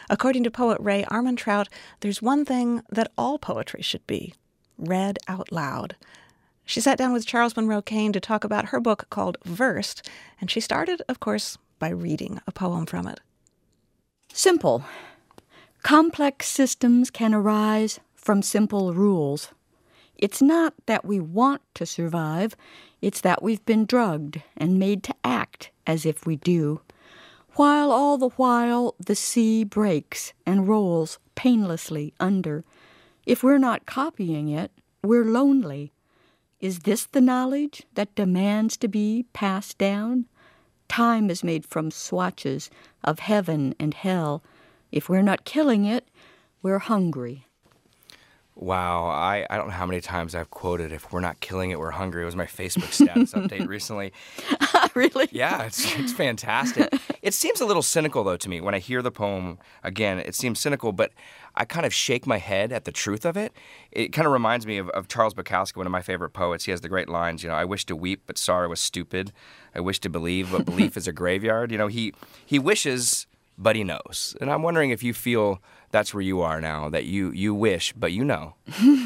According to poet Ray Armantrout, there's one thing that all poetry should be: read out loud. She sat down with Charles Monroe Kane to talk about her book called Versed, and she started, of course, by reading a poem from it. Simple. Complex systems can arise from simple rules. It's not that we want to survive, it's that we've been drugged and made to act as if we do. While all the while the sea breaks and rolls painlessly under. If we're not copying it, we're lonely. Is this the knowledge that demands to be passed down? Time is made from swatches of heaven and hell. If we're not killing it, we're hungry. Wow, I don't know how many times I've quoted, if we're not killing it, we're hungry. It was my Facebook status update recently. Really? Yeah, it's fantastic. It seems a little cynical, though, to me. When I hear the poem, again, it seems cynical, but I kind of shake my head at the truth of it. It kind of reminds me of Charles Bukowski, one of my favorite poets. He has the great lines, I wish to weep, but sorrow is stupid. I wish to believe, but belief is a graveyard. He wishes, but he knows. And I'm wondering if you feel that's where you are now, that you wish, but you know.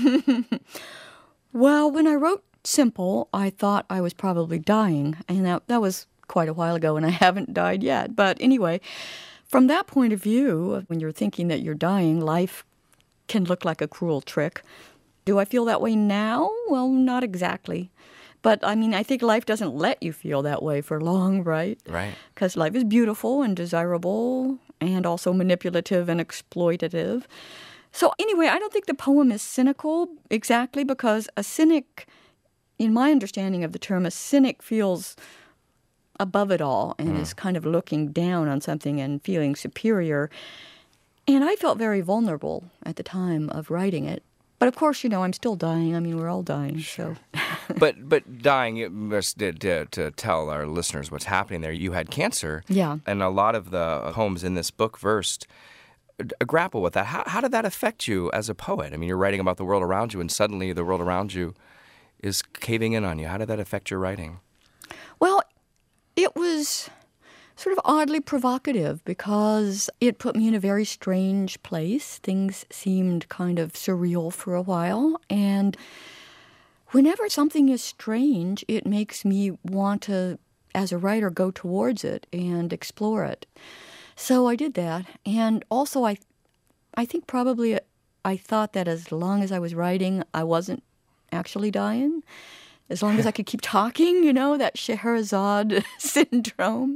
Well, when I wrote Simple, I thought I was probably dying, and that was quite a while ago, and I haven't died yet. But anyway, from that point of view, when you're thinking that you're dying, life can look like a cruel trick. Do I feel that way now? Well, not exactly. But, I think life doesn't let you feel that way for long, right? Right. Because life is beautiful and desirable and also manipulative and exploitative. So anyway, I don't think the poem is cynical exactly, because a cynic, in my understanding of the term, a cynic feels above it all and is kind of looking down on something and feeling superior. And I felt very vulnerable at the time of writing it. But of course, I'm still dying. We're all dying, so. But dying, to tell our listeners what's happening there, you had cancer. Yeah. And a lot of the poems in this book, Versed, grapple with that. How did that affect you as a poet? You're writing about the world around you, and suddenly the world around you is caving in on you. How did that affect your writing? Well, it was sort of oddly provocative because it put me in a very strange place. Things seemed kind of surreal for a while, and whenever something is strange, it makes me want to, as a writer, go towards it and explore it. So I did that, and also I think probably I thought that as long as I was writing, I wasn't actually dying. As long as I could keep talking, that Scheherazade syndrome.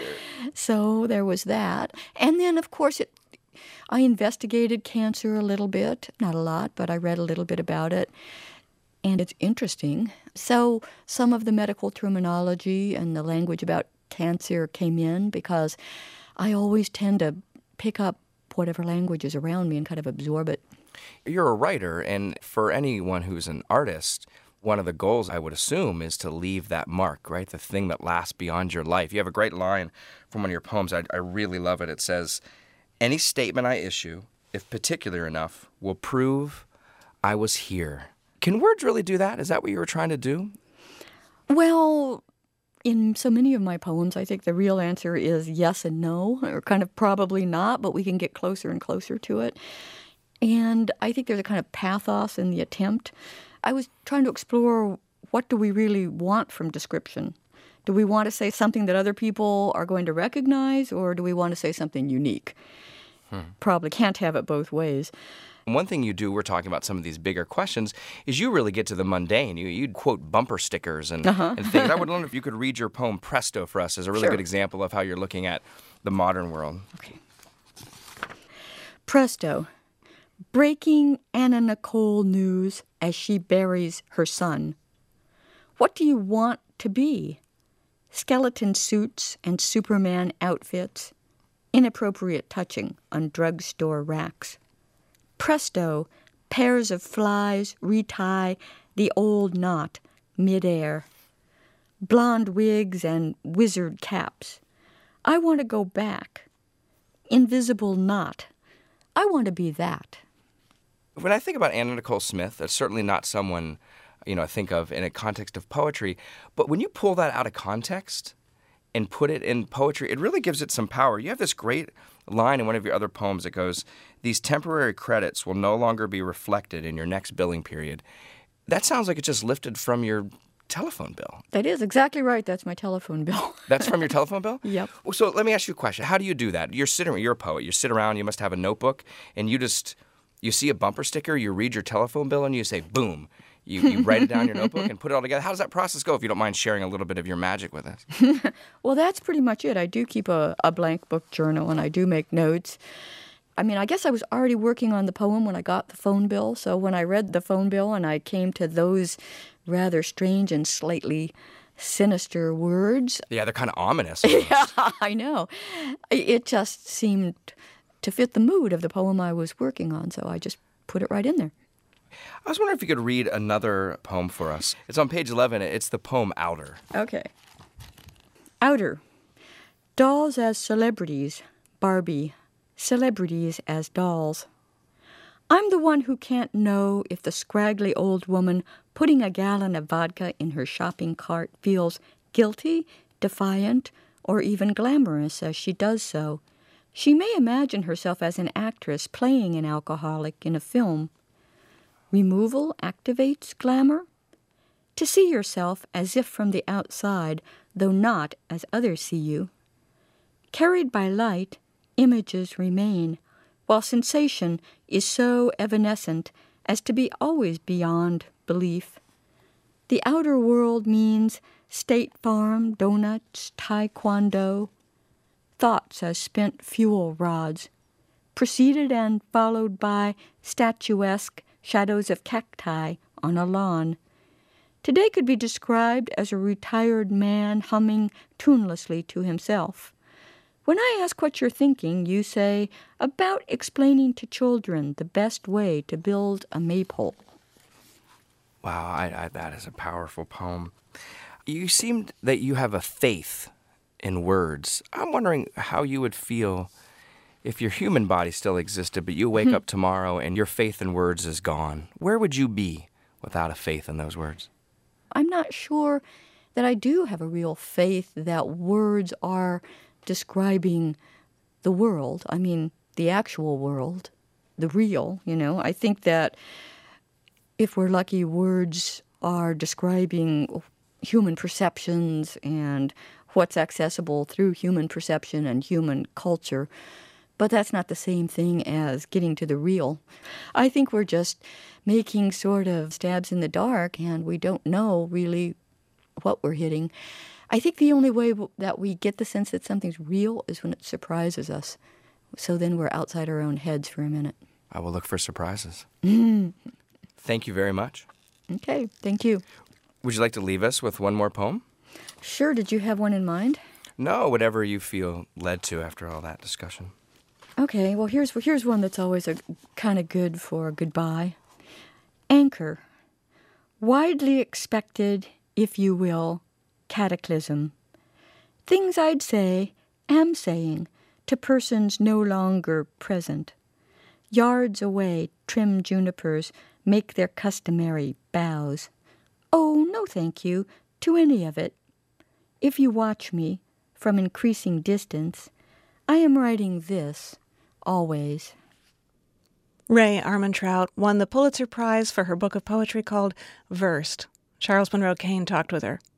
So there was that. And then, of course, I investigated cancer a little bit. Not a lot, but I read a little bit about it. And it's interesting. So some of the medical terminology and the language about cancer came in because I always tend to pick up whatever language is around me and kind of absorb it. You're a writer, and for anyone who's an artist, one of the goals, I would assume, is to leave that mark, right? The thing that lasts beyond your life. You have a great line from one of your poems. I really love it. It says, "Any statement I issue, if particular enough, will prove I was here." Can words really do that? Is that what you were trying to do? Well, in so many of my poems, I think the real answer is yes and no, or kind of probably not, but we can get closer and closer to it. And I think there's a kind of pathos in the attempt. I was trying to explore, what do we really want from description? Do we want to say something that other people are going to recognize, or do we want to say something unique? Probably can't have it both ways. One thing you do, we're talking about some of these bigger questions, is you really get to the mundane. You'd quote bumper stickers and things. I would wonder if you could read your poem Presto for us as a really good example of how you're looking at the modern world. Okay. Presto. Breaking Anna Nicole news as she buries her son. What do you want to be? Skeleton suits and Superman outfits. Inappropriate touching on drugstore racks. Presto, pairs of flies retie the old knot midair. Blonde wigs and wizard caps. I want to go back. Invisible knot. I want to be that. When I think about Anna Nicole Smith, that's certainly not someone, I think of in a context of poetry. But when you pull that out of context and put it in poetry, it really gives it some power. You have this great line in one of your other poems that goes, "These temporary credits will no longer be reflected in your next billing period." That sounds like it's just lifted from your telephone bill. That is exactly right. That's my telephone bill. That's from your telephone bill? Yep. So let me ask you a question. How do you do that? You're a poet. You sit around, you must have a notebook, and you see a bumper sticker, you read your telephone bill, and you say, boom. You write it down in your notebook and put it all together. How does that process go, if you don't mind sharing a little bit of your magic with us? Well, that's pretty much it. I do keep a blank book journal, and I do make notes. I mean, I guess I was already working on the poem when I got the phone bill. So when I read the phone bill and I came to those rather strange and slightly sinister words. Yeah, they're kind of ominous. Yeah, I know. It just seemed to fit the mood of the poem I was working on, so I just put it right in there. I was wondering if you could read another poem for us. It's on page 11. It's the poem Outer. Okay. Outer. Dolls as celebrities. Barbie. Celebrities as dolls. I'm the one who can't know if the scraggly old woman putting a gallon of vodka in her shopping cart feels guilty, defiant, or even glamorous as she does so. She may imagine herself as an actress playing an alcoholic in a film. Removal activates glamour? To see yourself as if from the outside, though not as others see you. Carried by light, images remain, while sensation is so evanescent as to be always beyond belief. The outer world means State Farm, donuts, taekwondo, thoughts as spent fuel rods, preceded and followed by statuesque shadows of cacti on a lawn. Today could be described as a retired man humming tunelessly to himself. When I ask what you're thinking, you say, about explaining to children the best way to build a maypole. Wow, that is a powerful poem. You seemed that you have a faith in words. I'm wondering how you would feel if your human body still existed, but you wake up tomorrow and your faith in words is gone. Where would you be without a faith in those words? I'm not sure that I do have a real faith that words are describing the world. I mean, the actual world, the real, I think that if we're lucky, words are describing human perceptions and what's accessible through human perception and human culture. But that's not the same thing as getting to the real. I think we're just making sort of stabs in the dark, and we don't know really what we're hitting. I think the only way that we get the sense that something's real is when it surprises us. So then we're outside our own heads for a minute. I will look for surprises. Thank you very much. Okay, thank you. Would you like to leave us with one more poem? Sure. Did you have one in mind? No, whatever you feel led to after all that discussion. Okay, well, here's one that's always a kind of good for a goodbye. Anchor. Widely expected, if you will, cataclysm. Things I'd say, am saying, to persons no longer present. Yards away, trim junipers make their customary bows. Oh, no thank you to any of it. If you watch me from increasing distance, I am writing this always. Rae Armantrout won the Pulitzer Prize for her book of poetry called Versed. Charles Monroe Kane talked with her.